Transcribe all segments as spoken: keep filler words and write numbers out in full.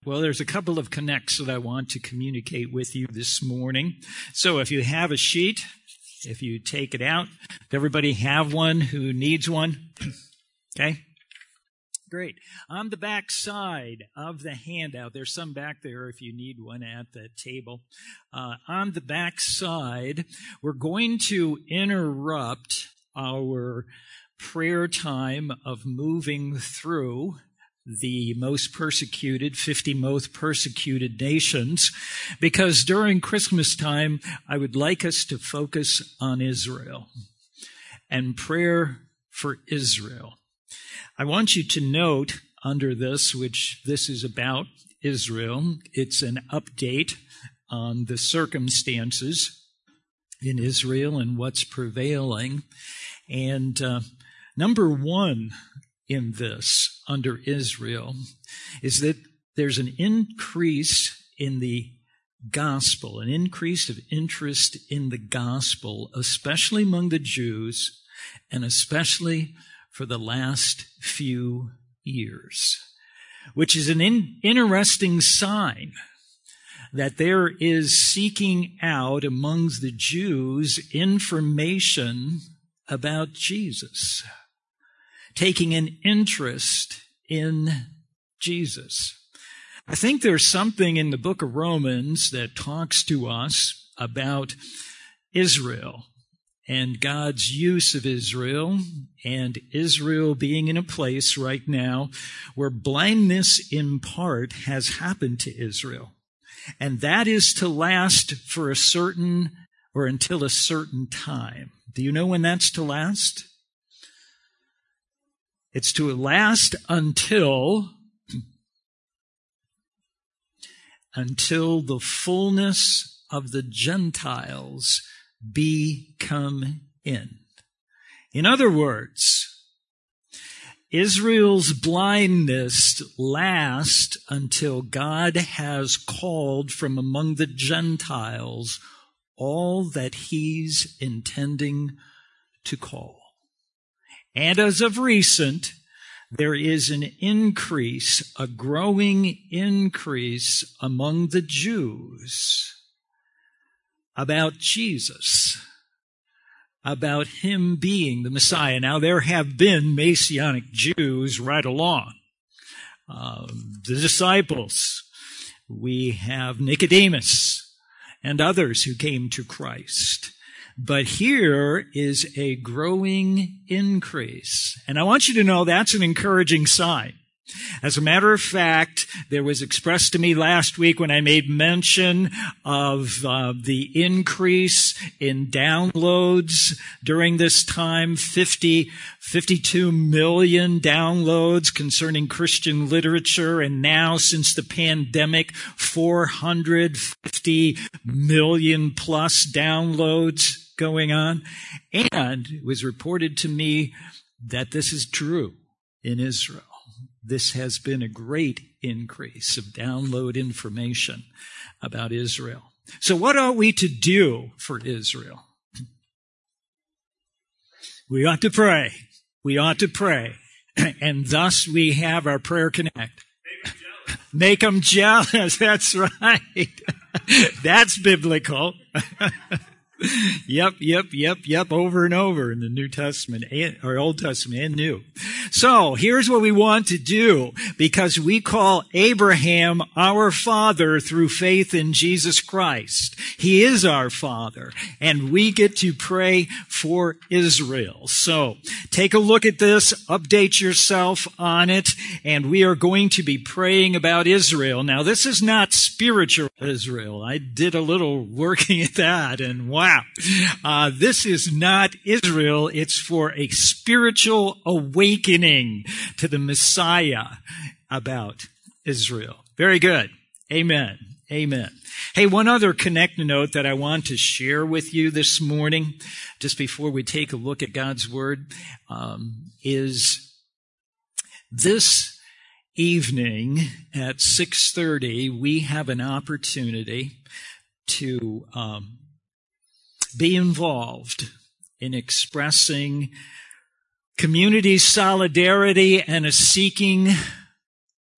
Well, there's a couple of connects that I want to communicate with you this morning. So if you have a sheet, if you take it out, does everybody have one who needs one? Okay. Great. On the back side of the handout, there's some back there if you need one at the table. Uh, on the back side, we're going to interrupt our prayer time of moving through the most persecuted, fifty most persecuted nations, because during Christmas time, I would like us to focus on Israel and prayer for Israel. I want you to note under this, which this is about Israel, it's an update on the circumstances in Israel and what's prevailing. And uh, number one in this, under Israel, is that there's an increase in the gospel, an increase of interest in the gospel, especially among the Jews, and especially for the last few years, which is an in- interesting sign that there is seeking out amongst the Jews information about Jesus, taking an interest in Jesus. I think there's something in the book of Romans that talks to us about Israel and God's use of Israel, and Israel being in a place right now where blindness in part has happened to Israel. And that is to last for a certain, or until a certain time. Do you know when that's to last? It's to last until, until the fullness of the Gentiles be come in. In other words, Israel's blindness lasts until God has called from among the Gentiles all that he's intending to call. And as of recent, there is an increase, a growing increase among the Jews about Jesus, about him being the Messiah. Now, there have been Messianic Jews right along. Uh, the disciples, we have Nicodemus and others who came to Christ. But here is a growing increase. And I want you to know that's an encouraging sign. As a matter of fact, there was expressed to me last week when I made mention of uh, the increase in downloads during this time, fifty, fifty-two million downloads concerning Christian literature, and now since the pandemic, four hundred fifty million plus downloads going on. And it was reported to me that this is true in Israel. This has been a great increase of download information about Israel. So what are we to do for Israel? We ought to pray. We ought to pray. And thus we have our Prayer Connect. Make them jealous. Make them jealous. That's right. That's biblical. Yep, yep, yep, yep, over and over in the New Testament, and, or Old Testament and New. So, here's what we want to do, because we call Abraham our father through faith in Jesus Christ. He is our father, and we get to pray for Israel. So, take a look at this, update yourself on it, and we are going to be praying about Israel. Now, this is not spiritual Israel. I did a little working at that, and wow. Uh, this is not Israel. It's for a spiritual awakening to the Messiah about Israel. Very good. Amen. Amen. Hey, one other connect note that I want to share with you this morning, just before we take a look at God's Word, um, is this evening at six thirty, we have an opportunity to um, be involved in expressing community solidarity and a seeking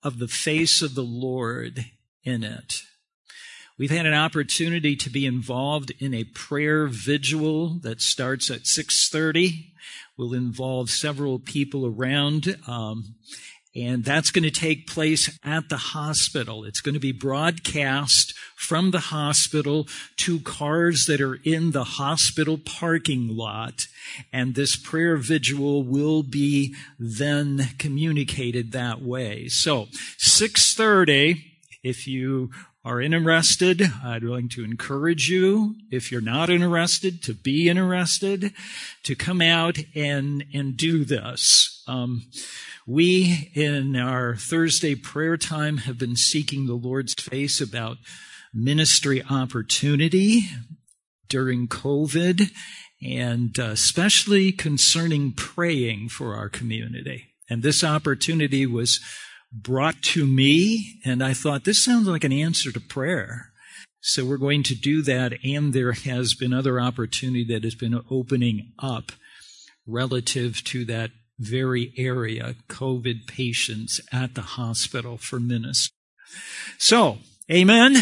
of the face of the Lord in it. We've had an opportunity to be involved in a prayer vigil that starts at six thirty. We'll involve several people around, um, and that's going to take place at the hospital. It's going to be broadcast from the hospital to cars that are in the hospital parking lot, and this prayer vigil will be then communicated that way. So, six thirty, if you are interested, I'd like to encourage you, if you're not interested, to be interested, to come out and, and do this. Um, we, in our Thursday prayer time, have been seeking the Lord's face about ministry opportunity during COVID, and uh, especially concerning praying for our community. And this opportunity was brought to me, and I thought, this sounds like an answer to prayer. So we're going to do that, and there has been other opportunity that has been opening up relative to that very area, COVID patients at the hospital for ministry. So, amen?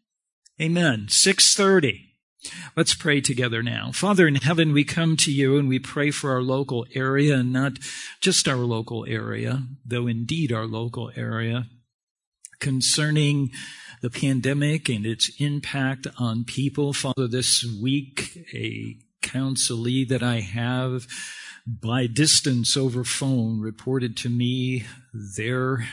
Amen. six thirty. Let's pray together now. Father in heaven, we come to you and we pray for our local area, and not just our local area, though indeed our local area, concerning the pandemic and its impact on people. Father, this week, a counselee that I have by distance over phone reported to me their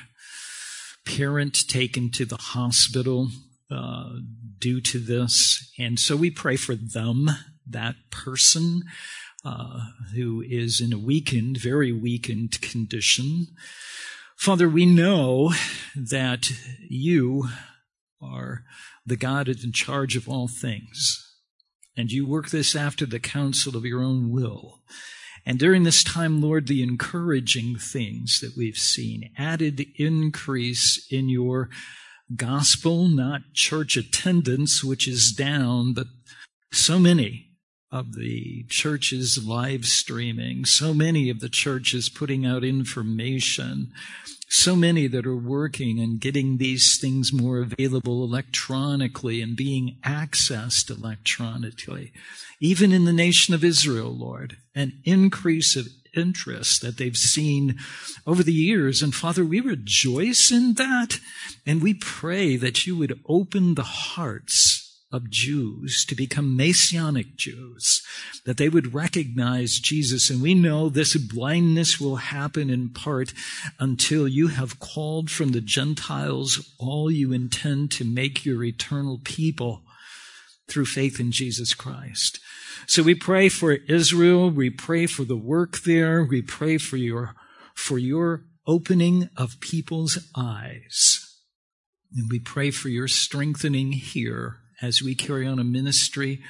parent taken to the hospital uh, due to this. And so we pray for them, that person uh, who is in a weakened, very weakened condition. Father, we know that you are the God in charge of all things, and you work this after the counsel of your own will. And during this time, Lord, the encouraging things that we've seen, added increase in your gospel, not church attendance, which is down, but so many of the churches live streaming, so many of the churches putting out information, so many that are working and getting these things more available electronically and being accessed electronically. Even in the nation of Israel, Lord, an increase of interest that they've seen over the years. And Father, we rejoice in that, and we pray that you would open the hearts of Jews to become Messianic Jews, that they would recognize Jesus. And we know this blindness will happen in part until you have called from the Gentiles all you intend to make your eternal people through faith in Jesus Christ. So we pray for Israel. We pray for the work there. We pray for your, for your opening of people's eyes. And we pray for your strengthening here as we carry on a ministry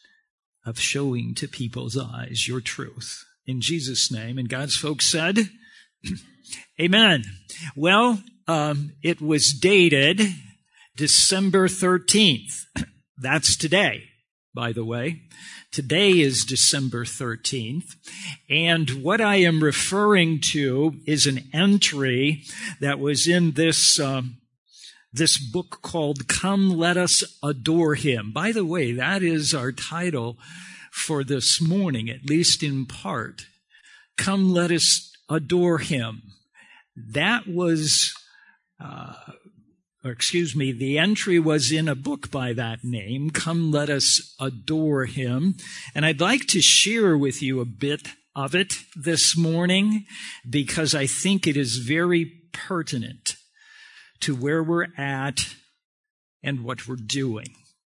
of showing to people's eyes your truth. In Jesus' name. And God's folks said, amen. Well, um, it was dated December thirteenth. That's today, by the way. Today is December thirteenth. And what I am referring to is an entry that was in this um, this book called Come Let Us Adore Him. By the way, that is our title for this morning, at least in part. Come Let Us Adore Him. That was, uh, or excuse me, the entry was in a book by that name, Come Let Us Adore Him. And I'd like to share with you a bit of it this morning because I think it is very pertinent to where we're at and what we're doing.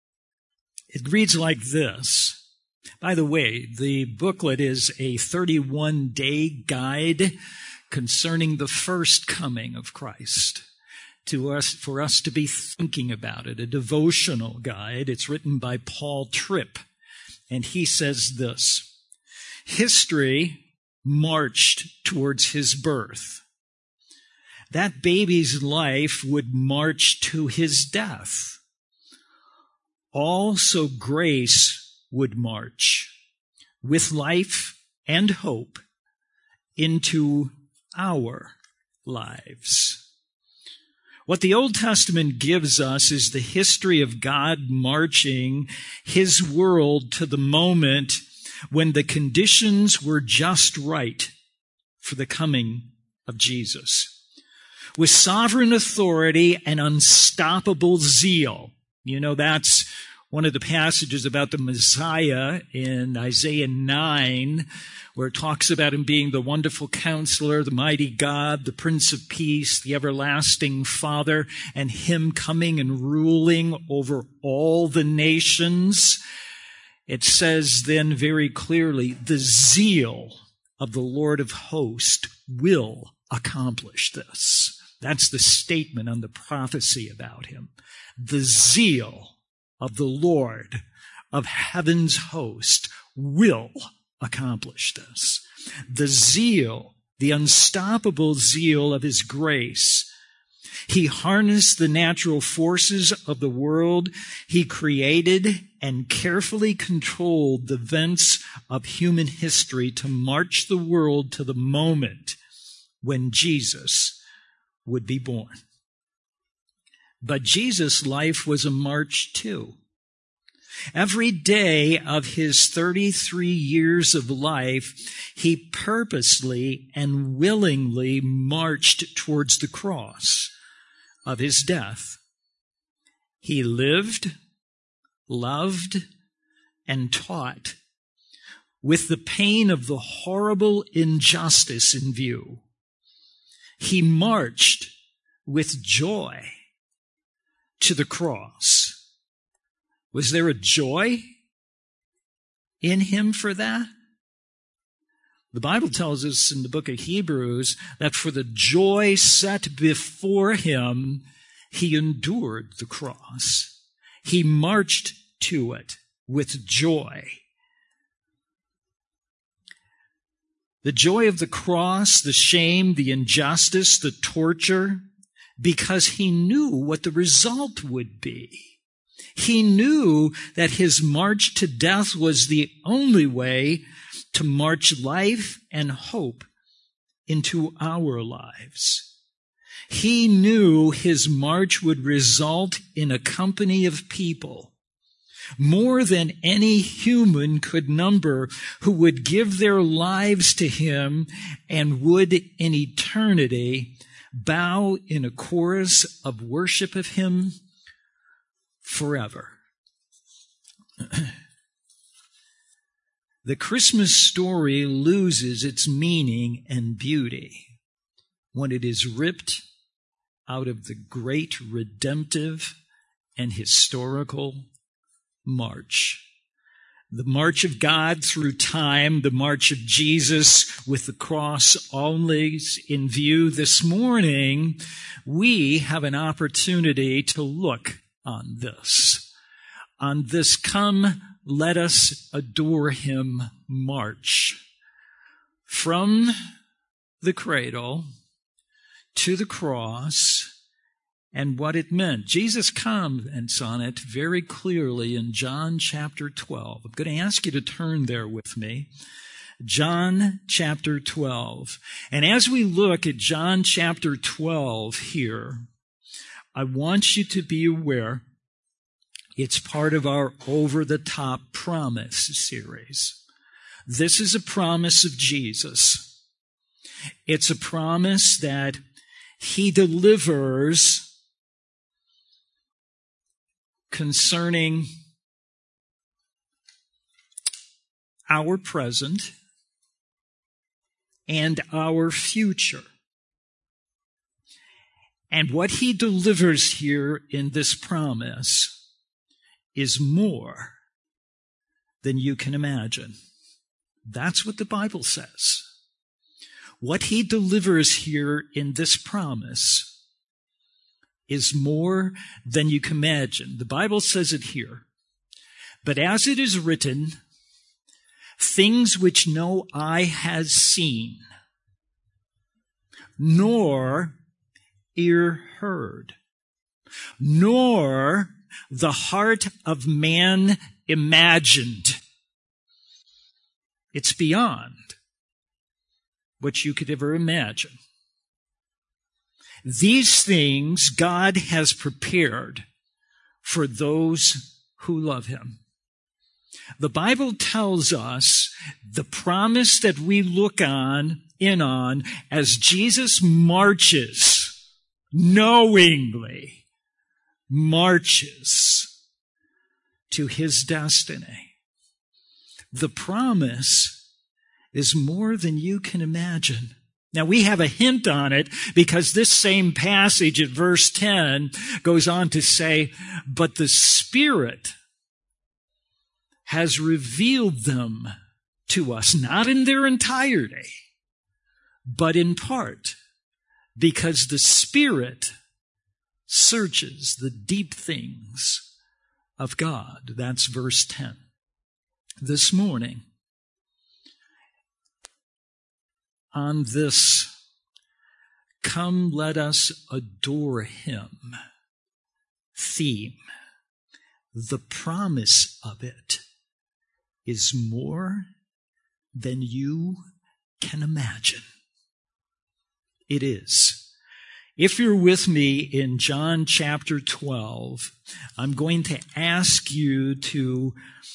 It reads like this. By the way, the booklet is a thirty-one day guide concerning the first coming of Christ to us, for us to be thinking about it, a devotional guide. It's written by Paul Tripp, and he says this: history marched towards his birth. That baby's life would march to his death. Also, grace would march with life and hope into our lives. What the Old Testament gives us is the history of God marching his world to the moment when the conditions were just right for the coming of Jesus. With sovereign authority and unstoppable zeal. You know, that's one of the passages about the Messiah in Isaiah nine, where it talks about him being the wonderful counselor, the mighty God, the Prince of Peace, the everlasting Father, and him coming and ruling over all the nations. It says then very clearly, the zeal of the Lord of hosts will accomplish this. That's the statement on the prophecy about him. The zeal of the Lord of heaven's host will accomplish this. The zeal, the unstoppable zeal of his grace. He harnessed the natural forces of the world. He created and carefully controlled the events of human history to march the world to the moment when Jesus would be born. But Jesus' life was a march too. Every day of his thirty-three years of life, he purposely and willingly marched towards the cross of his death. He lived, loved, and taught with the pain of the horrible injustice in view. He marched with joy to the cross. Was there a joy in him for that? The Bible tells us in the book of Hebrews that for the joy set before him, he endured the cross. He marched to it with joy. The joy of the cross, the shame, the injustice, the torture, because he knew what the result would be. He knew that his march to death was the only way to march life and hope into our lives. He knew his march would result in a company of people, more than any human could number, who would give their lives to him and would in eternity bow in a chorus of worship of him forever. The Christmas story loses its meaning and beauty when it is ripped out of the great redemptive and historical march. The march of God through time, the march of Jesus with the cross always in view. This morning, we have an opportunity to look on this. On this come, let us adore him march. From the cradle to the cross, and what it meant. Jesus comments on it very clearly in John chapter twelve. I'm going to ask you to turn there with me. John chapter twelve. And as we look at John chapter twelve here, I want you to be aware it's part of our over-the-top promise series. This is a promise of Jesus. It's a promise that he delivers concerning our present and our future. And what he delivers here in this promise is more than you can imagine. That's what the Bible says. What he delivers here in this promise is more than you can imagine. The Bible says it here. But as it is written, things which no eye has seen, nor ear heard, nor the heart of man imagined. It's beyond what you could ever imagine. These things God has prepared for those who love him. The Bible tells us the promise that we look on, in on, as Jesus marches, knowingly marches to his destiny. The promise is more than you can imagine. Now, we have a hint on it because this same passage at verse ten goes on to say, but the Spirit has revealed them to us, not in their entirety, but in part, because the Spirit searches the deep things of God. That's verse ten. This morning, on this "Come, let us adore him" theme, the promise of it is more than you can imagine. It is. If you're with me in John chapter twelve, I'm going to ask you to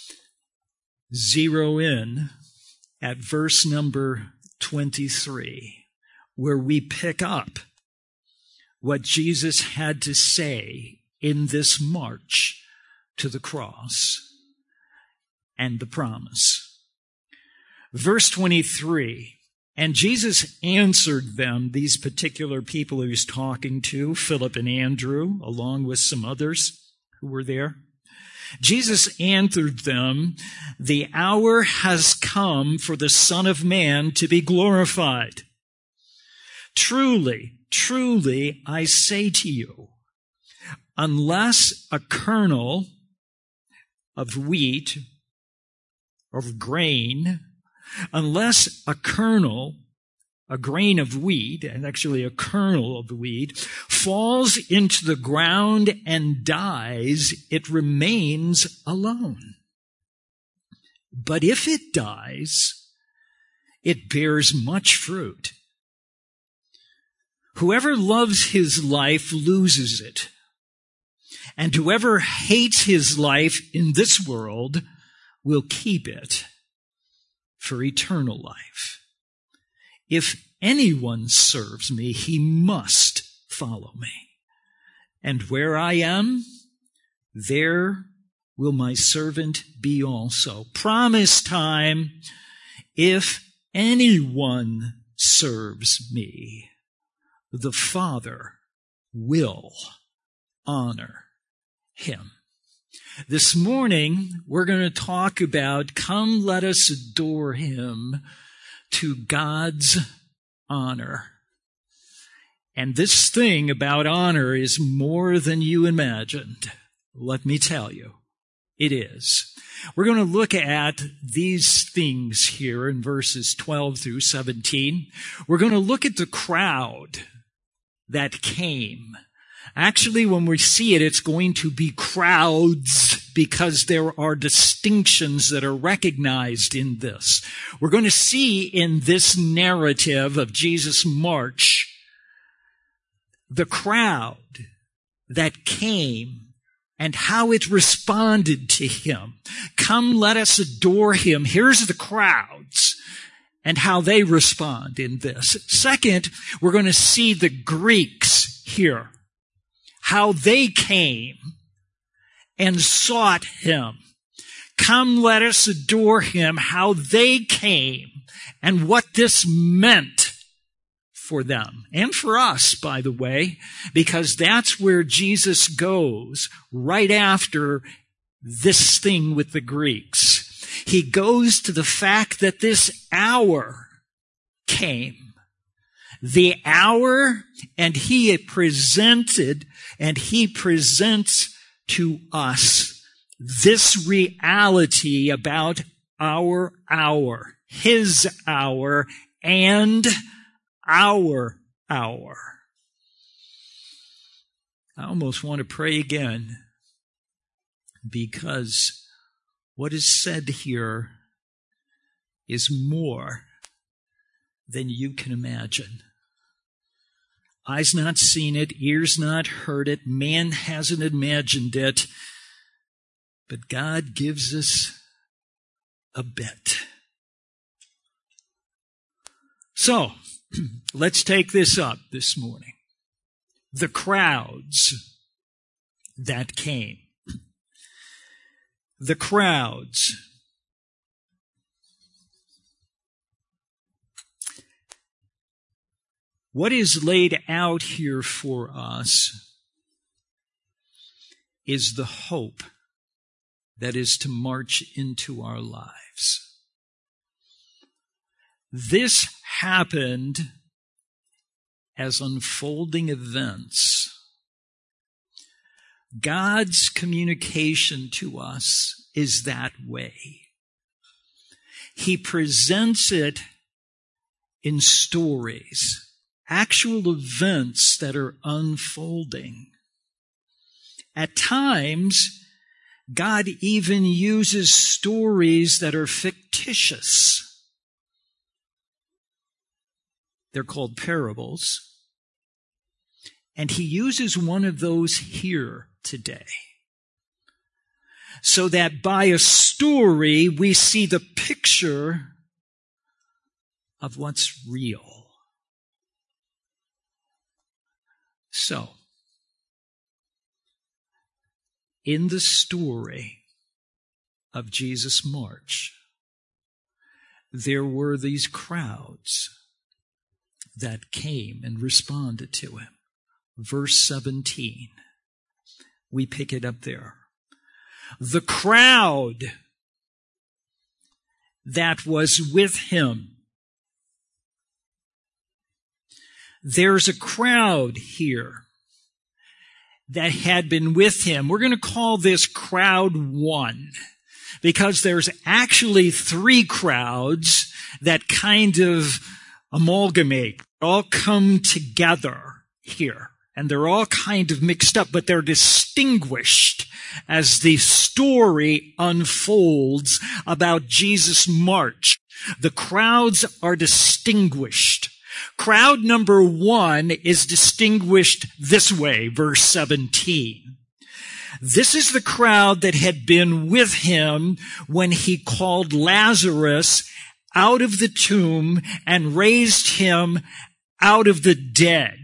zero in at verse number twenty-three, where we pick up what Jesus had to say in this march to the cross and the promise. Verse twenty-three, and Jesus answered them, these particular people he was talking to, Philip and Andrew, along with some others who were there. Jesus answered them, the hour has come for the Son of Man to be glorified. Truly, truly, I say to you, unless a kernel of wheat, of grain, unless a kernel, a grain of wheat, and actually a kernel of wheat, falls into the ground and dies, it remains alone. But if it dies, it bears much fruit. Whoever loves his life loses it, and whoever hates his life in this world will keep it for eternal life. If anyone serves me, he must follow me. And where I am, there will my servant be also. Promise time, if anyone serves me, the Father will honor him. This morning, we're going to talk about, come, let us adore him to God's honor. And this thing about honor is more than you imagined. Let me tell you, it is. We're going to look at these things here in verses twelve through seventeen. We're going to look at the crowd that came. Actually, when we see it, it's going to be crowds because there are distinctions that are recognized in this. We're going to see in this narrative of Jesus' march the crowd that came and how it responded to him. Come, let us adore him. Here's the crowds and how they respond in this. Second, we're going to see the Greeks here, how they came and sought him. Come, let us adore him, how they came and what this meant for them and for us, by the way, because that's where Jesus goes right after this thing with the Greeks. He goes to the fact that this hour came. The hour, and he presented, and he presents to us this reality about our hour, his hour, and our hour. I almost want to pray again, because what is said here is more than you can imagine. Eyes not seen it, ears not heard it, man hasn't imagined it, but God gives us a bit. So, let's take this up this morning. The crowds that came. The crowds. What is laid out here for us is the hope that is to march into our lives. This happened as unfolding events. God's communication to us is that way. He presents it in stories, actual events that are unfolding. At times, God even uses stories that are fictitious. They're called parables. And he uses one of those here today. So that by a story, we see the picture of what's real. So, in the story of Jesus' march, there were these crowds that came and responded to him. Verse seventeen, we pick it up there. The crowd that was with him. There's a crowd here that had been with him. We're going to call this crowd one, because there's actually three crowds that kind of amalgamate, all come together here. And they're all kind of mixed up, but they're distinguished as the story unfolds about Jesus' march. The crowds are distinguished. Crowd number one is distinguished this way, verse seventeen. This is the crowd that had been with him when he called Lazarus out of the tomb and raised him out of the dead.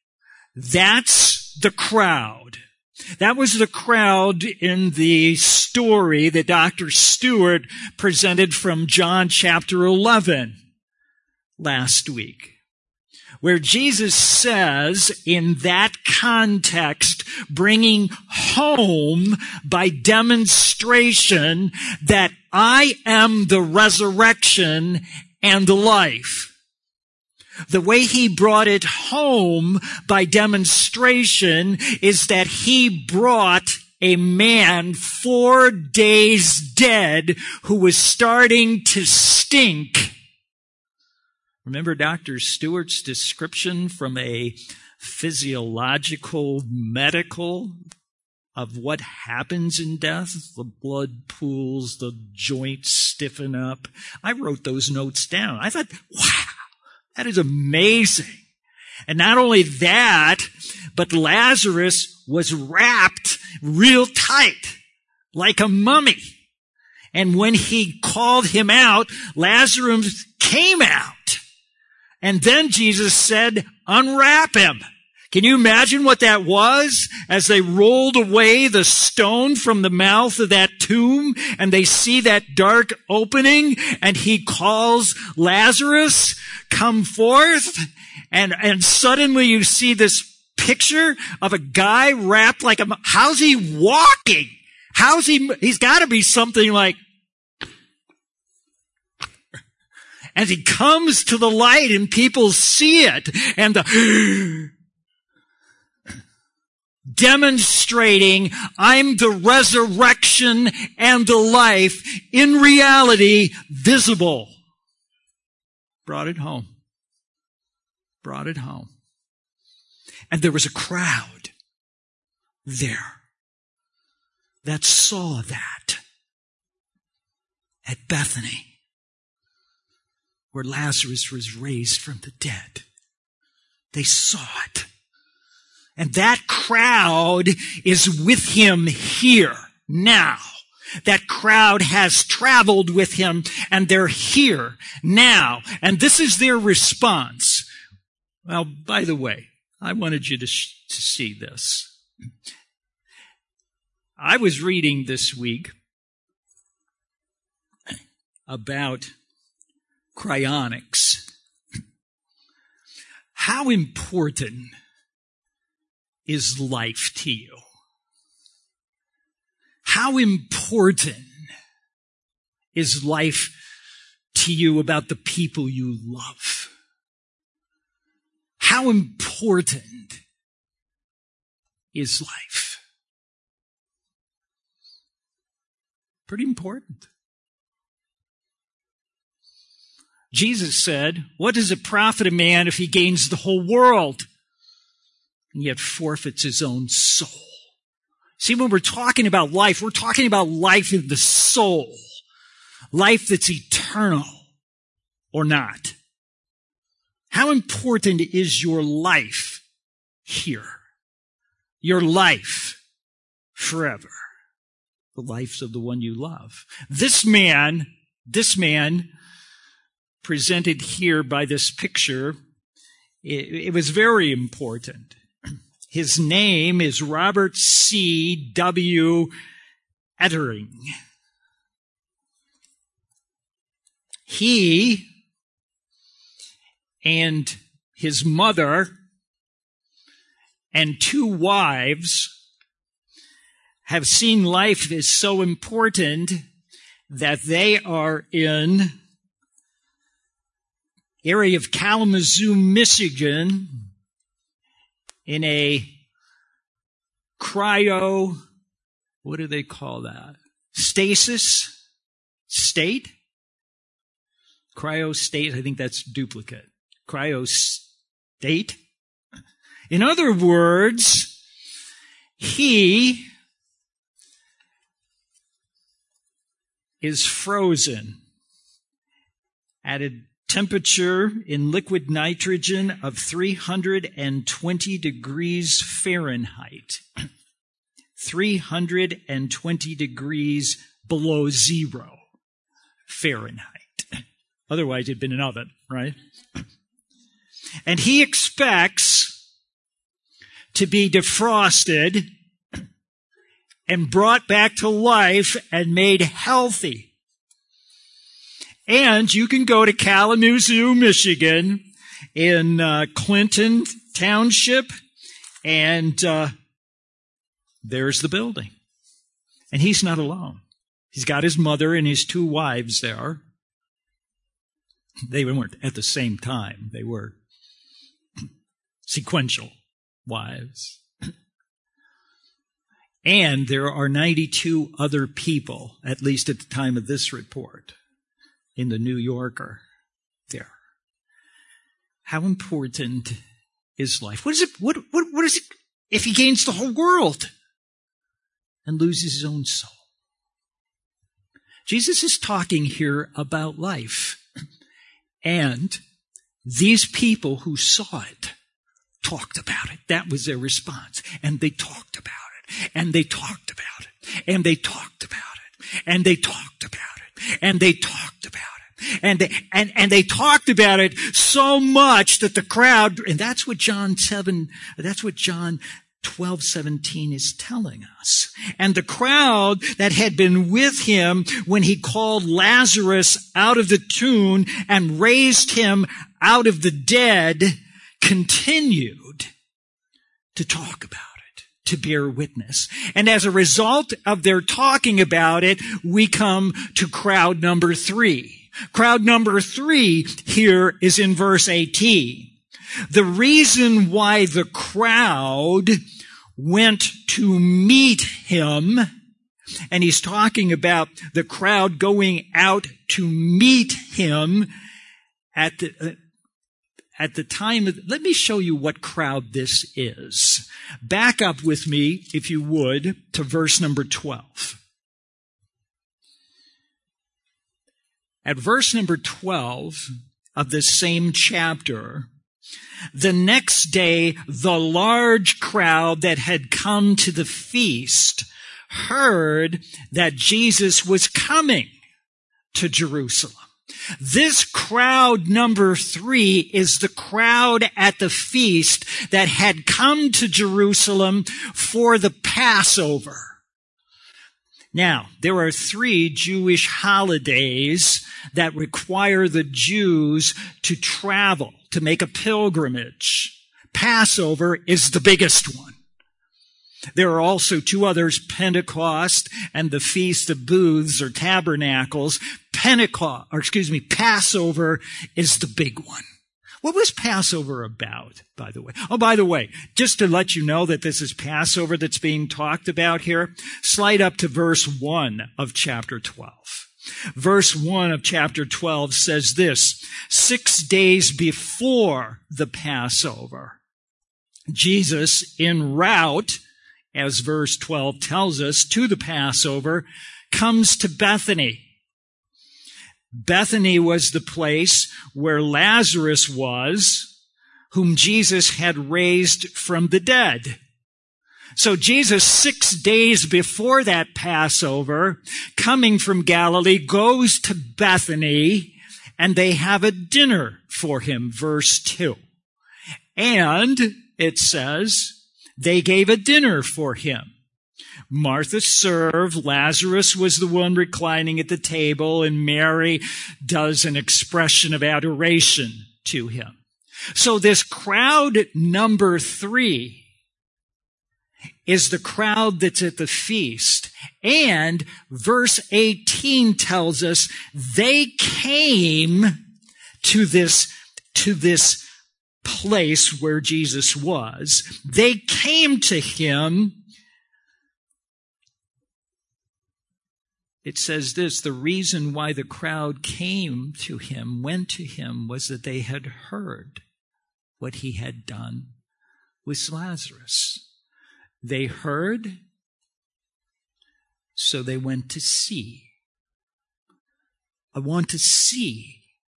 That's the crowd. That was the crowd in the story that Doctor Stewart presented from John chapter eleven last week, where Jesus says in that context, bringing home by demonstration that I am the resurrection and the life. The way he brought it home by demonstration is that he brought a man four days dead who was starting to stink. Remember Doctor Stewart's description from a physiological, medical of what happens in death? The blood pools, the joints stiffen up. I wrote those notes down. I thought, wow, that is amazing. And not only that, but Lazarus was wrapped real tight, like a mummy. And when he called him out, Lazarus came out. And then Jesus said, unwrap him. Can you imagine what that was as they rolled away the stone from the mouth of that tomb and they see that dark opening and he calls Lazarus, come forth. And, and suddenly you see this picture of a guy wrapped like a, how's he walking? How's he, he's got to be something like, as he comes to the light and people see it and the, demonstrating I'm the resurrection and the life, in reality, visible. Brought it home. Brought it home. And there was a crowd there that saw that at Bethany, where Lazarus was raised from the dead. They saw it. And that crowd is with him here, now. That crowd has traveled with him, and they're here, now. And this is their response. Well, by the way, I wanted you to, sh- to see this. I was reading this week about cryonics. How important is life to you? How important is life to you about the people you love? How important is life? Pretty important. Jesus said, what does it profit a man if he gains the whole world and yet forfeits his own soul? See, when we're talking about life, we're talking about life in the soul. Life that's eternal or not. How important is your life here? Your life forever. The lives of the one you love. This man, this man presented here by this picture, it, it was very important. His name is Robert C. W. Ettering. He and his mother and two wives have seen life as so important that they are in area of Kalamazoo, Michigan, in a cryo, what do they call that? Stasis state? Cryo state, I think that's duplicate. Cryo state. In other words, he is frozen at a temperature in liquid nitrogen of three hundred twenty degrees Fahrenheit. three hundred twenty degrees below zero Fahrenheit. Otherwise, it'd been an oven, right? And he expects to be defrosted and brought back to life and made healthy. And you can go to Kalamazoo, Michigan, in uh, Clinton Township, and uh, there's the building. And he's not alone. He's got his mother and his two wives there. They weren't at the same time. They were sequential wives. And there are ninety-two other people, at least at the time of this report, in the New Yorker there. How important is life? What is it? What, what, what is it if he gains the whole world and loses his own soul? Jesus is talking here about life. And these people who saw it talked about it. That was their response. And they talked about it. And they talked about it. And they talked about it. And they talked about it. And they talked about it. And they, and, and they talked about it so much that the crowd, and that's what John seven, that's what John twelve seventeen is telling us. And the crowd that had been with him when he called Lazarus out of the tomb and raised him out of the dead continued to talk about it, to bear witness. And as a result of their talking about it, we come to crowd number three. Crowd number three here is in verse eighteen. The reason why the crowd went to meet him, and he's talking about the crowd going out to meet him at the, uh, at the time of, let me show you what crowd this is. Back up with me, if you would, to verse number twelve. At verse number twelve of this same chapter, The next day, the large crowd that had come to the feast heard that Jesus was coming to Jerusalem. This crowd number three is the crowd at the feast that had come to Jerusalem for the Passover. Now, there are three Jewish holidays that require the Jews to travel, to make a pilgrimage. Passover is the biggest one. There are also two others, Pentecost and the Feast of Booths or Tabernacles. Pentecost, or excuse me, Passover is the big one. What was Passover about, by the way? Oh, by the way, just to let you know that this is Passover that's being talked about here, slide up to verse one of chapter twelve. Verse one of chapter twelve says this: six days before the Passover, Jesus, en route, as verse twelve tells us, to the Passover, comes to Bethany. Bethany was the place where Lazarus was, whom Jesus had raised from the dead. So Jesus, six days before that Passover, coming from Galilee, goes to Bethany, and they have a dinner for him, verse two. And it says, they gave a dinner for him. Martha served, Lazarus was the one reclining at the table, and Mary does an expression of adoration to him. So this crowd number three is the crowd that's at the feast. And verse eighteen tells us they came to this, to this place where Jesus was. They came to him. It says this: the reason why the crowd came to him, went to him, was that they had heard what he had done with Lazarus. They heard, so they went to see. I want to see.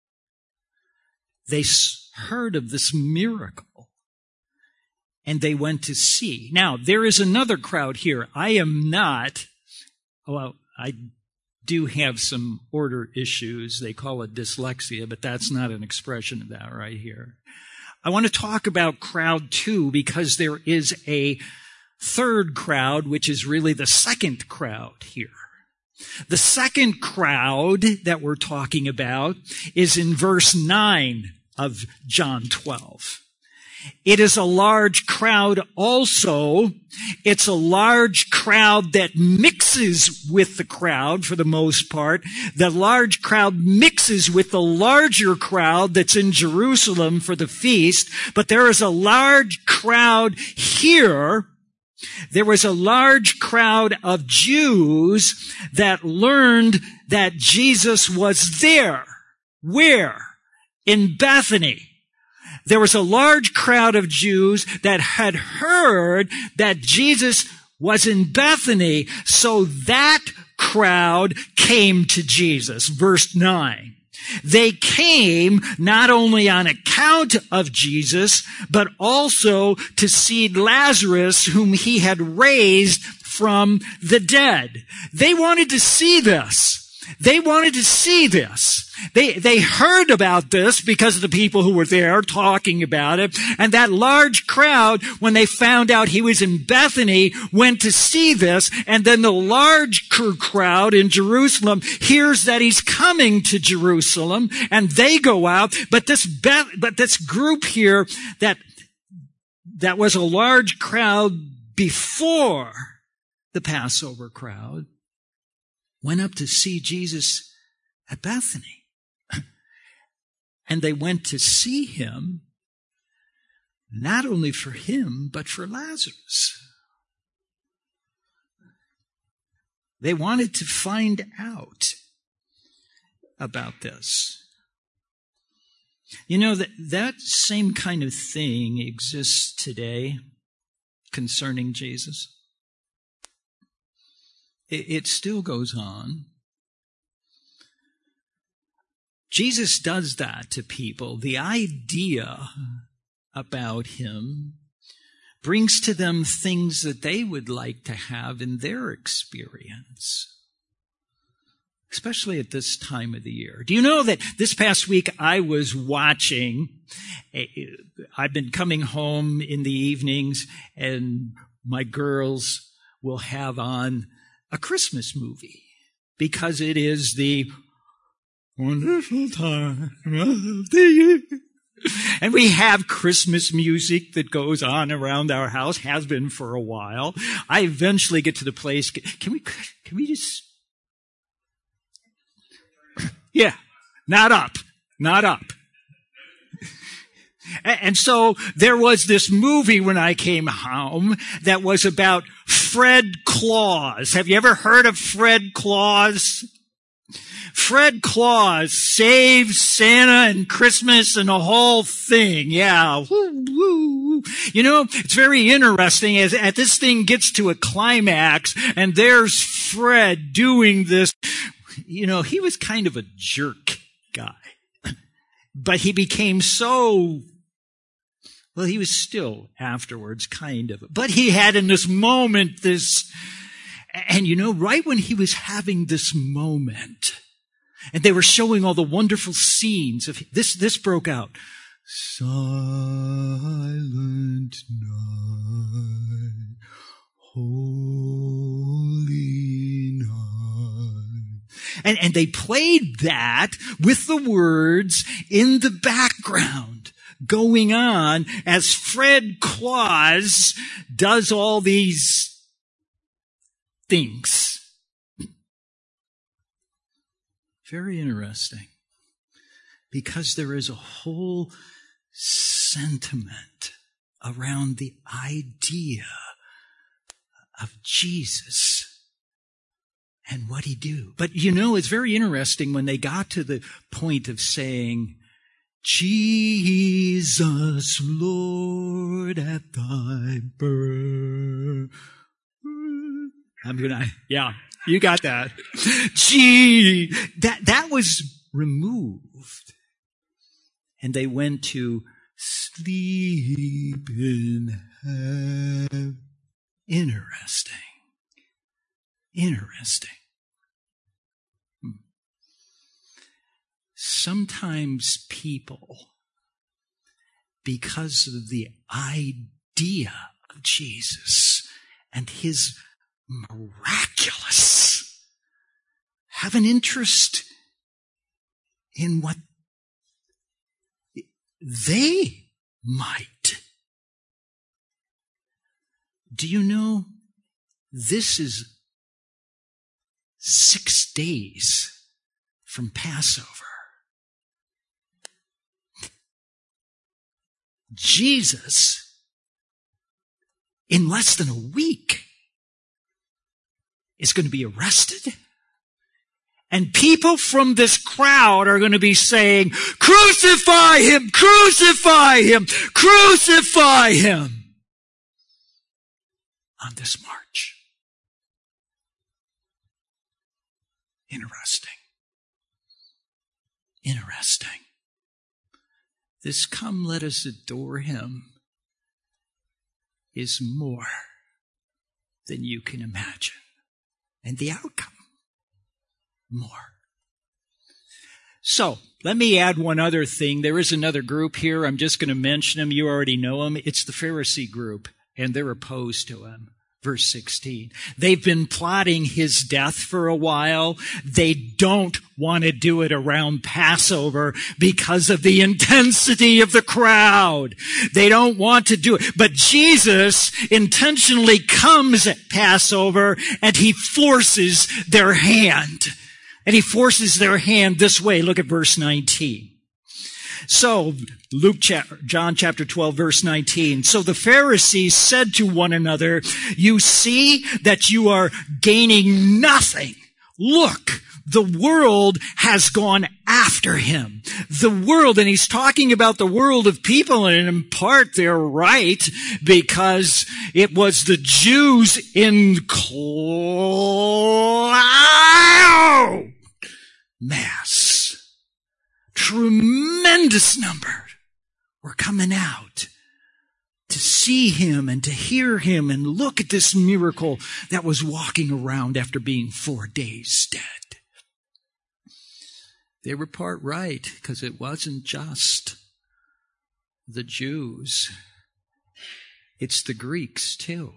They heard of this miracle, and they went to see. Now, there is another crowd here. I am not, well, I do have some order issues. They call it dyslexia, but that's not an expression of that right here. I want to talk about crowd two because there is a third crowd, which is really the second crowd here. The second crowd that we're talking about is in verse nine of John twelve. It is a large crowd also. It's a large crowd that mixes with the crowd for the most part. The large crowd mixes with the larger crowd that's in Jerusalem for the feast. But there is a large crowd here. There was a large crowd of Jews that learned that Jesus was there. Where? In Bethany. There was a large crowd of Jews that had heard that Jesus was in Bethany, so that crowd came to Jesus. Verse nine. They came not only on account of Jesus, but also to see Lazarus, whom he had raised from the dead. They wanted to see this. They wanted to see this. They, they heard about this because of the people who were there talking about it. And that large crowd, when they found out he was in Bethany, went to see this. And then the large crowd in Jerusalem hears that he's coming to Jerusalem, and they go out. But this, Beth, but this group here that, that was a large crowd before the Passover crowd went up to see Jesus at Bethany. And they went to see him, not only for him, but for Lazarus. They wanted to find out about this. You know, that, that same kind of thing exists today concerning Jesus. It, it still goes on. Jesus does that to people. The idea about him brings to them things that they would like to have in their experience, especially at this time of the year. Do you know that this past week I was watching, I've been coming home in the evenings and my girls will have on a Christmas movie because it is the wonderful time of the year. And we have Christmas music that goes on around our house, has been for a while. I eventually get to the place, can we, can we just, yeah, not up, not up. And so there was this movie when I came home that was about Fred Claus. Have you ever heard of Fred Claus? Fred Claus saves Santa and Christmas and the whole thing. Yeah. Woo, woo. You know, it's very interesting as, as this thing gets to a climax and there's Fred doing this. You know, he was kind of a jerk guy, but he became so, well, he was still afterwards kind of, but he had in this moment this, and you know, right when he was having this moment, and they were showing all the wonderful scenes of this, this broke out. Silent night, holy night. And, and they played that with the words in the background going on as Fred Claus does all these things. Very interesting, because there is a whole sentiment around the idea of Jesus and what he do. But you know, it's very interesting when they got to the point of saying, Jesus, Lord, at thy birth. I'm gonna, yeah. You got that. Gee, that, that was removed. And they went to sleep in heaven. Interesting. Interesting. Hmm. Sometimes people, because of the idea of Jesus and his miraculous, have an interest in what they might. Do you know this is six days from Passover? Jesus, in less than a week, is going to be arrested. And people from this crowd are going to be saying, crucify him, crucify him, crucify him on this march. Interesting. Interesting. This come, let us adore him is more than you can imagine. And the outcome, more. So, let me add one other thing. There is another group here. I'm just going to mention them. You already know them. It's the Pharisee group, and they're opposed to him. Verse sixteen. They've been plotting his death for a while. They don't want to do it around Passover because of the intensity of the crowd. They don't want to do it. But Jesus intentionally comes at Passover and he forces their hand. And he forces their hand this way. Look at verse nineteen. So, Luke, John chapter twelve, verse nineteen. So the Pharisees said to one another, you see that you are gaining nothing. Look, the world has gone after him. The world, and he's talking about the world of people, and in part they're right, because it was the Jews in cloud mass. Tremendous number were coming out to see him and to hear him and look at this miracle that was walking around after being four days dead. They were part right, because it wasn't just the Jews. It's the Greeks too.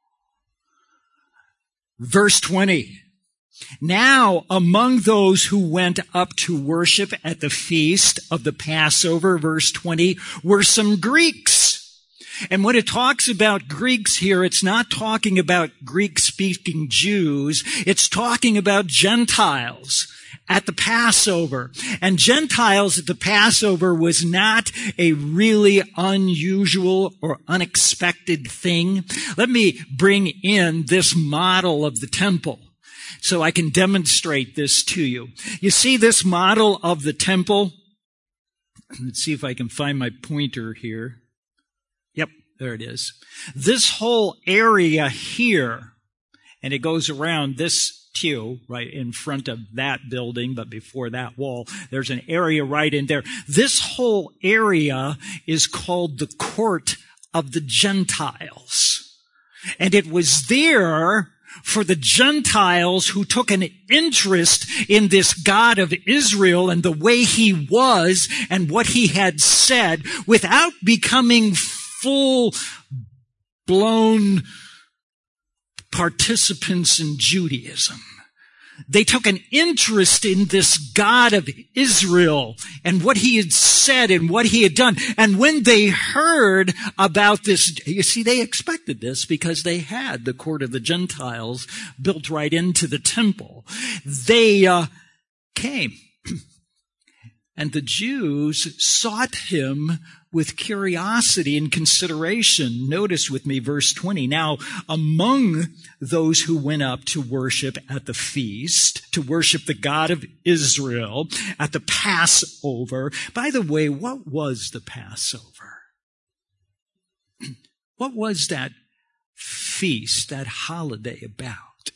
Verse twenty. Now among those who went up to worship at the feast of the Passover, verse twenty, were some Greeks. And when it talks about Greeks here, it's not talking about Greek-speaking Jews. It's talking about Gentiles at the Passover. And Gentiles at the Passover was not a really unusual or unexpected thing. Let me bring in this model of the temple so I can demonstrate this to you. You see this model of the temple? Let's see if I can find my pointer here. Yep, there it is. This whole area here, and it goes around this too, right in front of that building, but before that wall, there's an area right in there. This whole area is called the court of the Gentiles. And it was there for the Gentiles who took an interest in this God of Israel and the way he was and what he had said without becoming full-blown participants in Judaism. They took an interest in this God of Israel and what he had said and what he had done. And when they heard about this, you see, they expected this because they had the court of the Gentiles built right into the temple. They uh, came. And the Jews sought him with curiosity and consideration. Notice with me verse twenty. Now, among those who went up to worship at the feast, to worship the God of Israel at the Passover. By the way, what was the Passover? What was that feast, that holiday about?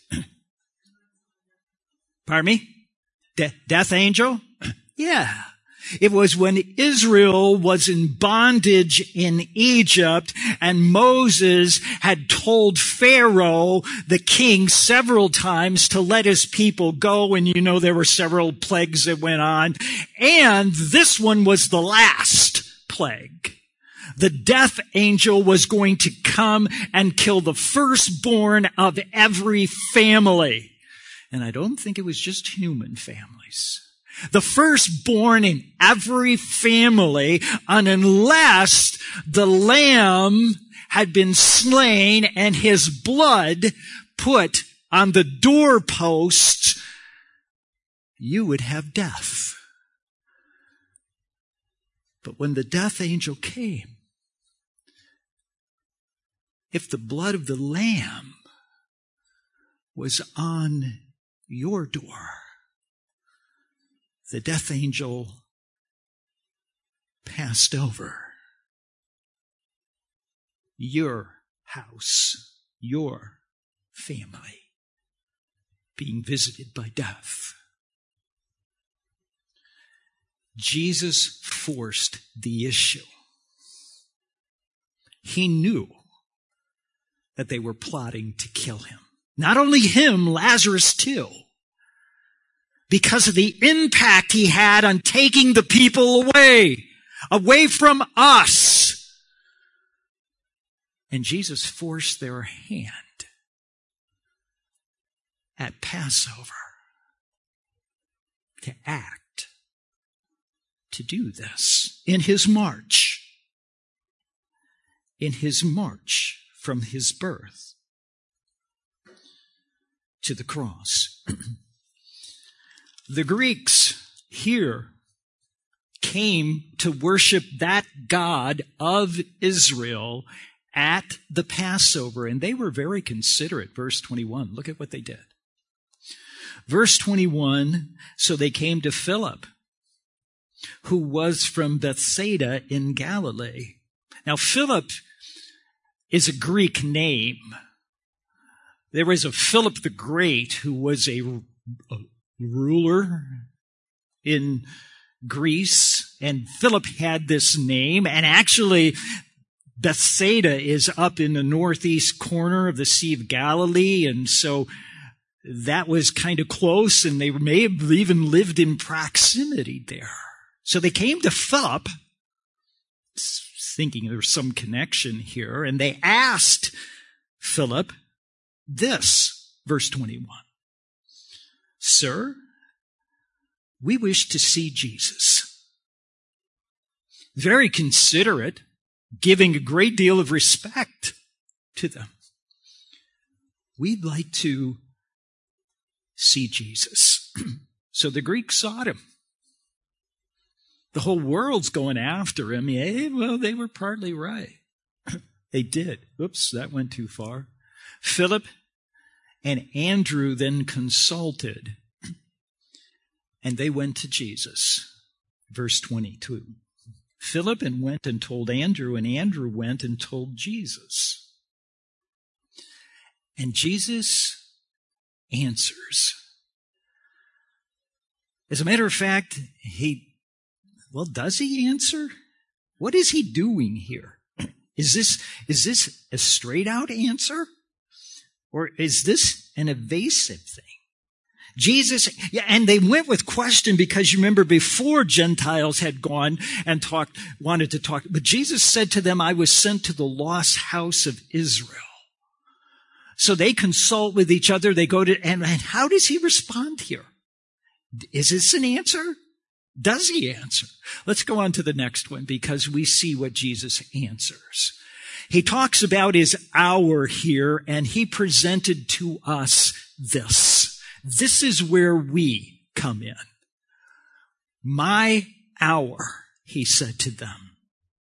Pardon me? De- death angel? Yeah. It was when Israel was in bondage in Egypt and Moses had told Pharaoh, the king, several times to let his people go. And you know, there were several plagues that went on. And this one was the last plague. The death angel was going to come and kill the firstborn of every family. And I don't think it was just human families. The firstborn in every family, and unless the lamb had been slain and his blood put on the doorposts, you would have death. But when the death angel came, if the blood of the lamb was on your door, the death angel passed over your house, your family, being visited by death. Jesus forced the issue. He knew that they were plotting to kill him. Not only him, Lazarus too. Because of the impact he had on taking the people away, away from us. And Jesus forced their hand at Passover to act, to do this in his march, in his march from his birth to the cross. The Greeks here came to worship that God of Israel at the Passover, and they were very considerate. Verse twenty-one, look at what they did. Verse twenty-one, so they came to Philip, who was from Bethsaida in Galilee. Now, Philip is a Greek name. There was a Philip the Great who was a, a ruler in Greece, and Philip had this name, and actually Bethsaida is up in the northeast corner of the Sea of Galilee, and so that was kind of close, and they may have even lived in proximity there. So they came to Philip, thinking there was some connection here, and they asked Philip this, verse twenty-one. Sir, we wish to see Jesus. Very considerate, giving a great deal of respect to them. We'd like to see Jesus. So the Greeks sought him. The whole world's going after him. Yeah, well, they were partly right. They did. Oops, that went too far. Philip and Andrew then consulted, and they went to Jesus. Verse twenty-two. Philip and went and told Andrew, and Andrew went and told Jesus. And Jesus answers. As a matter of fact, he, well, does he answer? What is he doing here? Is this, is this a straight out answer? Or is this an evasive thing? Jesus, yeah, and they went with question because you remember before Gentiles had gone and talked, wanted to talk, but Jesus said to them, I was sent to the lost house of Israel. So they consult with each other. They go to, and, and how does he respond here? Is this an answer? Does he answer? Let's go on to the next one because we see what Jesus answers. He talks about his hour here, and he presented to us this. This is where we come in. My hour, he said to them,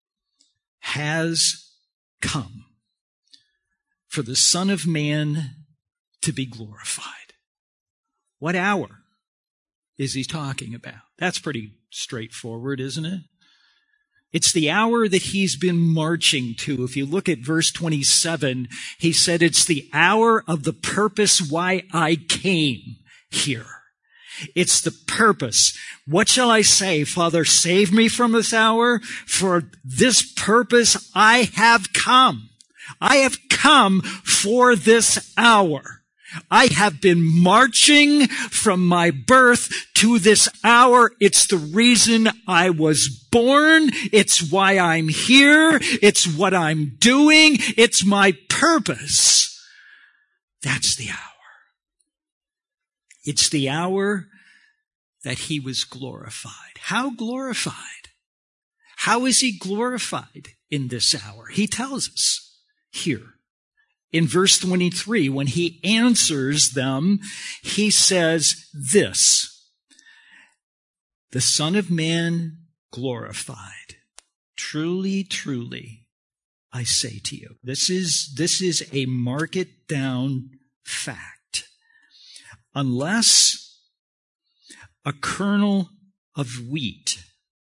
has come for the Son of Man to be glorified. What hour is he talking about? That's pretty straightforward, isn't it? It's the hour that he's been marching to. If you look at verse twenty-seven, he said, it's the hour of the purpose why I came here. It's the purpose. What shall I say? Father, save me from this hour. For this purpose I have come. I have come for this hour. I have been marching from my birth to this hour. It's the reason I was born. It's why I'm here. It's what I'm doing. It's my purpose. That's the hour. It's the hour that he was glorified. How glorified? How is he glorified in this hour? He tells us here. In verse twenty-three, when he answers them, he says this, the Son of Man glorified. Truly, truly, I say to you. This is, this is a mark it down fact. Unless a kernel of wheat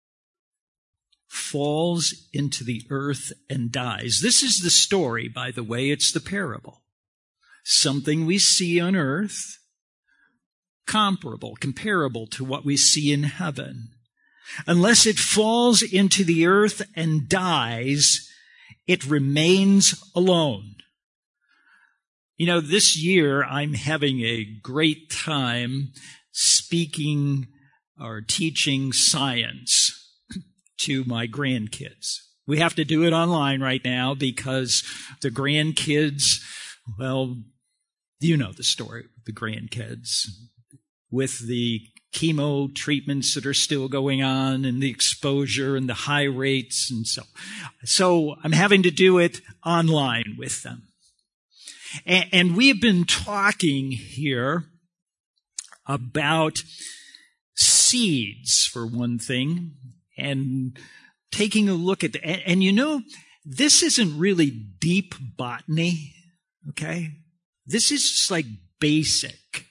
falls into the earth and dies. This is the story, by the way. It's the parable. Something we see on earth, comparable, comparable to what we see in heaven. Unless it falls into the earth and dies, it remains alone. You know, this year I'm having a great time speaking or teaching science to my grandkids. We have to do it online right now because the grandkids, well, you know the story with the grandkids. With the chemo treatments that are still going on and the exposure and the high rates and so. So I'm having to do it online with them. And, and we have been talking here about seeds, for one thing, and taking a look at, the, and, and you know, this isn't really deep botany, okay? This is just like basic.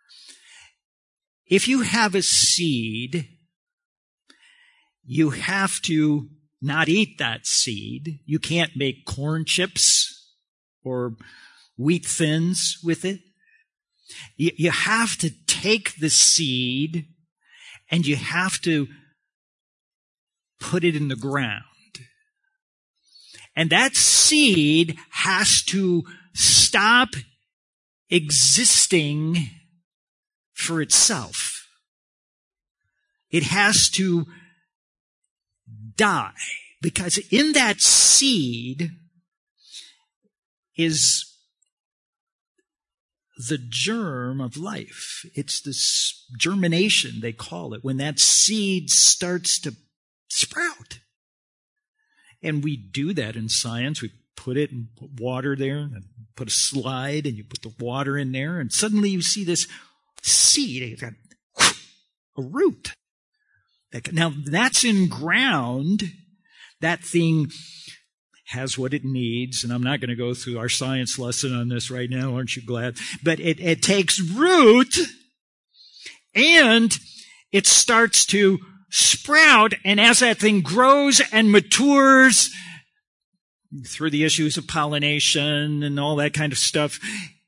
If you have a seed, you have to not eat that seed. You can't make corn chips or wheat thins with it. You, you have to take the seed and you have to put it in the ground. And that seed has to stop existing for itself. It has to die, because in that seed is the germ of life. It's this germination, they call it, when that seed starts to sprout. And we do that in science. We put it and put water there and put a slide and you put the water in there and suddenly you see this seed. It's got a root. Now that's in ground. That thing has what it needs. And I'm not going to go through our science lesson on this right now. Aren't you glad? But it, it takes root and it starts to sprout. And as that thing grows and matures through the issues of pollination and all that kind of stuff,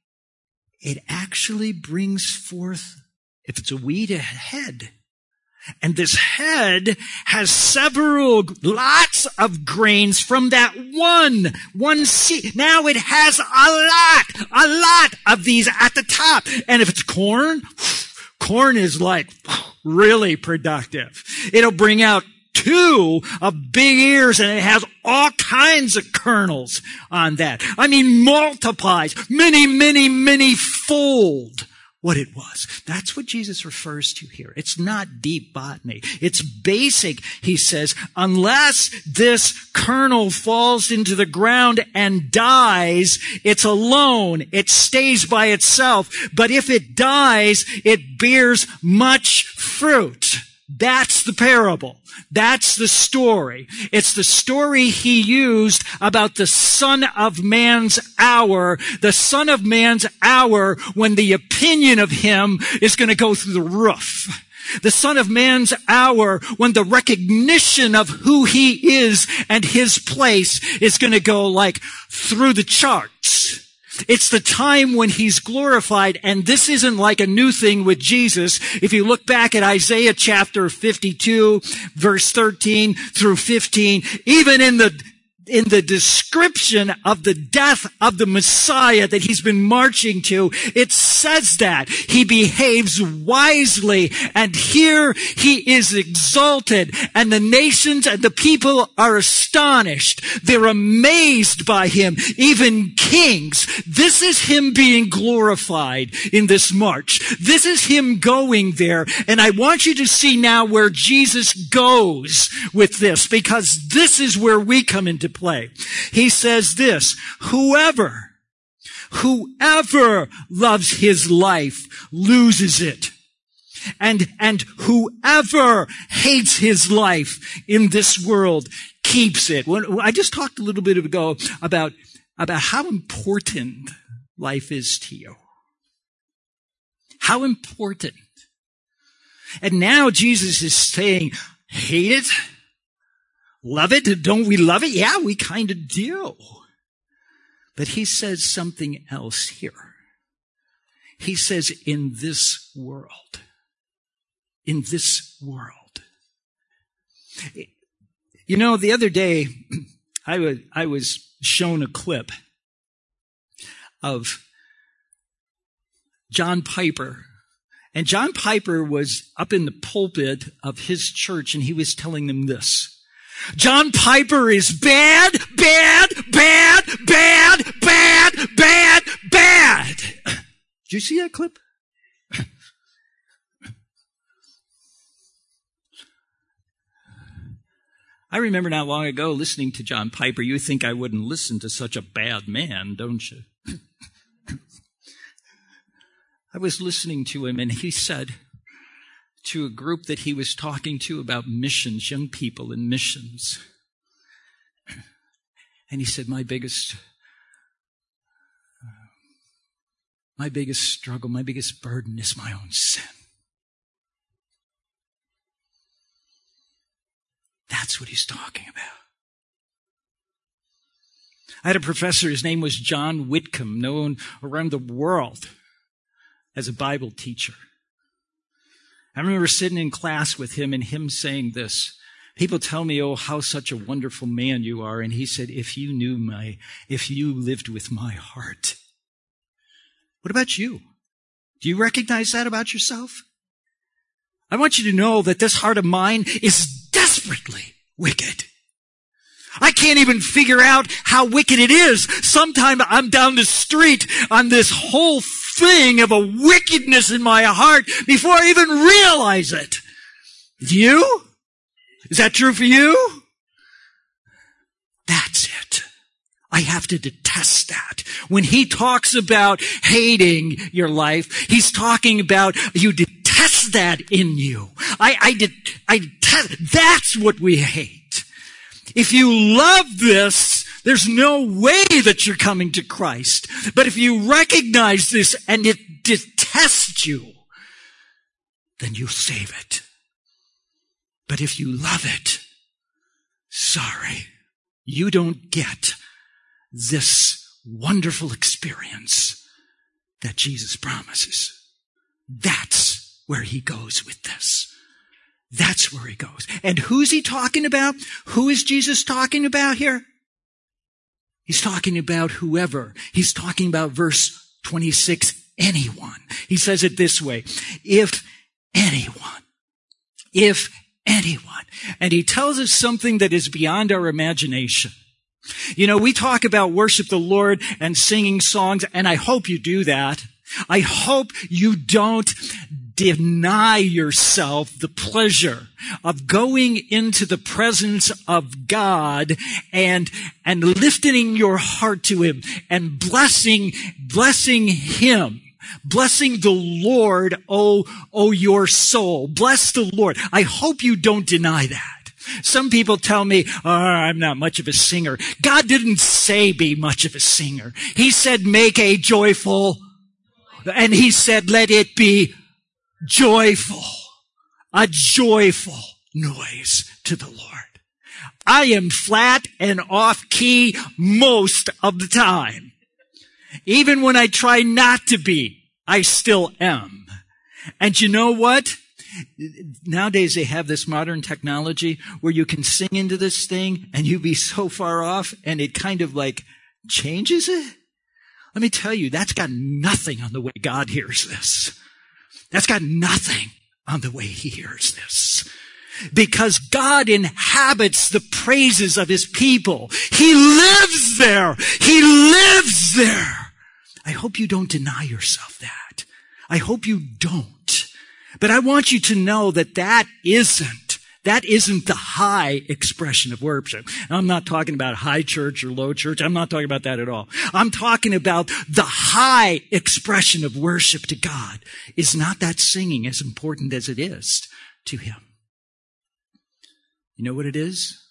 it actually brings forth, if it's a weed, a head. And this head has several, lots of grains from that one, one seed. Now it has a lot, a lot of these at the top. And if it's corn, corn is like really productive. It'll bring out two of big ears and it has all kinds of kernels on that. I mean, multiplies many, many, many fold what it was. That's what Jesus refers to here. It's not deep botany. It's basic, he says, unless this kernel falls into the ground and dies, it's alone. It stays by itself. But if it dies, it bears much fruit. That's the parable. That's the story. It's the story he used about the Son of Man's hour, the Son of Man's hour when the opinion of him is going to go through the roof. The Son of Man's hour when the recognition of who he is and his place is going to go like through the charts. It's the time when he's glorified, and this isn't like a new thing with Jesus. If you look back at Isaiah chapter fifty-two, verse thirteen through fifteen, even in the in the description of the death of the Messiah that he's been marching to, it says that he behaves wisely, and here he is exalted, and the nations and the people are astonished. They're amazed by him, even kings. This is him being glorified in this march. This is him going there, and I want you to see now where Jesus goes with this, because this is where we come into play. Play. He says this, whoever, whoever loves his life loses it. And, and whoever hates his life in this world keeps it. When, I just talked a little bit ago about, about how important life is to you. How important. And now Jesus is saying, hate it? Love it? Don't we love it? Yeah, we kind of do. But he says something else here. He says, in this world. In this world. You know, the other day, I was, I was shown a clip of John Piper. And John Piper was up in the pulpit of his church, and he was telling them this. John Piper is bad, bad, bad, bad, bad, bad, bad. Did you see that clip? I remember not long ago listening to John Piper. You think I wouldn't listen to such a bad man, don't you? I was listening to him, and he said to a group that he was talking to about missions, young people in missions. And he said, my biggest, my biggest struggle, my biggest burden is my own sin. That's what he's talking about. I had a professor, his name was John Whitcomb, known around the world as a Bible teacher. I remember sitting in class with him and him saying this. People tell me, oh, how such a wonderful man you are. And he said, if you knew my, if you lived with my heart. What about you? Do you recognize that about yourself? I want you to know that this heart of mine is desperately wicked. I can't even figure out how wicked it is. Sometime I'm down the street on this whole thing of a wickedness in my heart before I even realize it. Do you? Is that true for you? That's it. I have to detest that. When he talks about hating your life, he's talking about you detest that in you. I, I, did, I detest, that's what we hate. If you love this, there's no way that you're coming to Christ. But if you recognize this and it detests you, then you'll save it. But if you love it, sorry, you don't get this wonderful experience that Jesus promises. That's where he goes with this. That's where he goes. And who's he talking about? Who is Jesus talking about here? He's talking about whoever. He's talking about verse twenty-six, anyone. He says it this way, if anyone, if anyone. And he tells us something that is beyond our imagination. You know, we talk about worship the Lord and singing songs, and I hope you do that. I hope you don't deny yourself the pleasure of going into the presence of God and, and lifting your heart to him and blessing, blessing him. Blessing the Lord, oh, oh, your soul. Bless the Lord. I hope you don't deny that. Some people tell me, oh, I'm not much of a singer. God didn't say be much of a singer. He said make a joyful, and he said let it be joyful. A joyful noise to the Lord. I am flat and off key most of the time. Even when I try not to be, I still am. And you know what? Nowadays they have this modern technology where you can sing into this thing and you be so far off and it kind of like changes it. Let me tell you, that's got nothing on the way God hears this. That's got nothing on the way he hears this. Because God inhabits the praises of his people. He lives there. He lives there. I hope you don't deny yourself that. I hope you don't. But I want you to know that that isn't, that isn't the high expression of worship. I'm not talking about high church or low church. I'm not talking about that at all. I'm talking about the high expression of worship to God is not that singing as important as it is to him. You know what it is?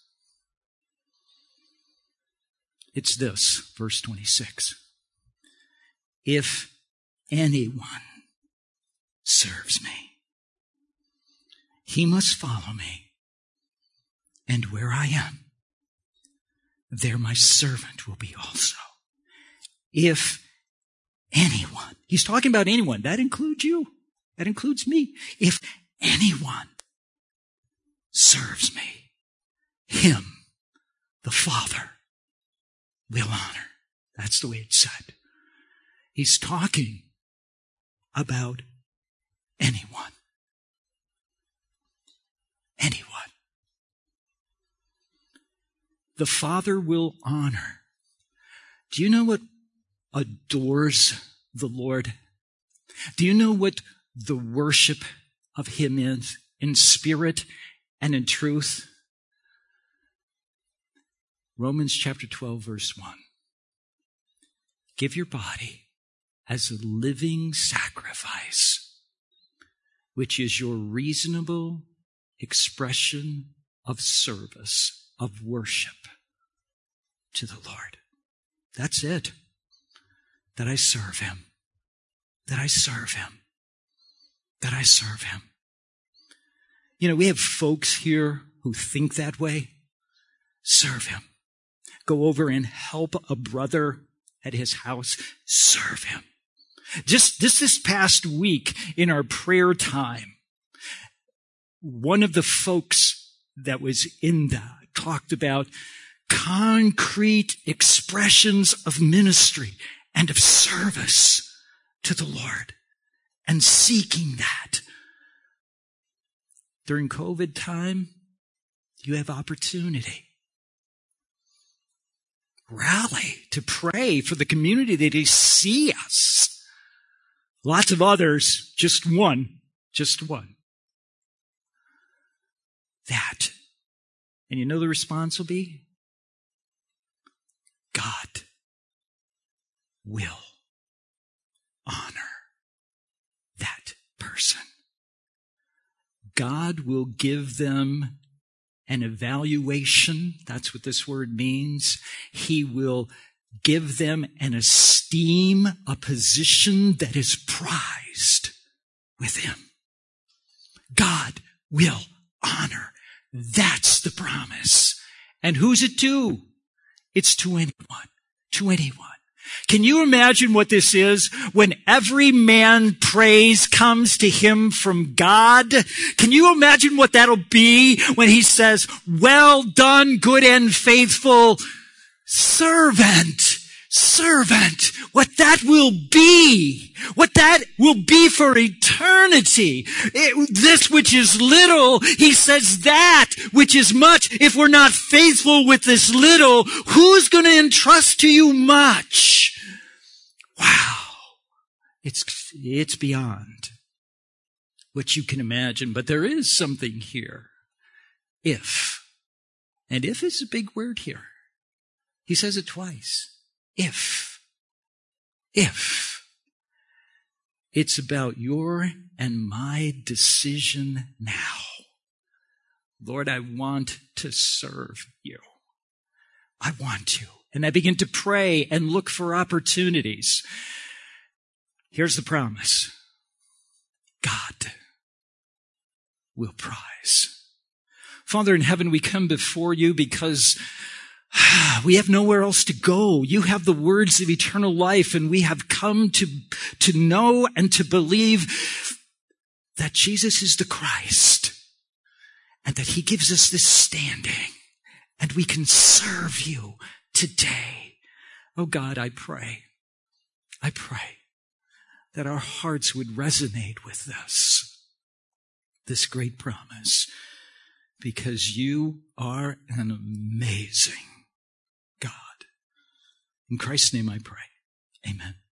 It's this, verse twenty-six. If anyone serves me, he must follow me. And where I am, there my servant will be also. If anyone, he's talking about anyone, that includes you, that includes me. If anyone serves me, him, the Father, will honor. That's the way it's said. He's talking about anyone. Anyone. The Father will honor. Do you know what adores the Lord? Do you know what the worship of him is in spirit and in truth? Romans chapter twelve, verse one. Give your body as a living sacrifice, which is your reasonable expression of service, of worship to the Lord. That's it. That I serve him. That I serve him. That I serve him. You know, we have folks here who think that way. Serve him. Go over and help a brother at his house. Serve him. Just, just this past week in our prayer time, one of the folks that was in that talked about concrete expressions of ministry and of service to the Lord and seeking that. During COVID time, you have opportunity. Rally to pray for the community that they see us. Lots of others, just one, just one. That. And you know the response will be? God will honor that person. God will give them an evaluation. That's what this word means. He will give them an esteem, a position that is prized with Him. God will honor. That's the promise. And who's it to? It's to anyone. To anyone. Can you imagine what this is when every man praise comes to him from God? Can you imagine what that'll be when He says, well done, good and faithful servant, servant, what that will be, what that will be for eternity. It, this which is little, He says that which is much. If we're not faithful with this little, who's going to entrust to you much? Wow. It's, it's beyond what you can imagine, but there is something here. If. And if is a big word here. He says it twice. If. If. It's about your and my decision now. Lord, I want to serve You. I want to. And I begin to pray and look for opportunities. Here's the promise. God will prize. Father in heaven, we come before You because we have nowhere else to go. You have the words of eternal life, and we have come to, to know and to believe that Jesus is the Christ and that He gives us this standing, and we can serve You today. Oh God, I pray, I pray that our hearts would resonate with this, this great promise, because You are an amazing God. In Christ's name I pray. Amen.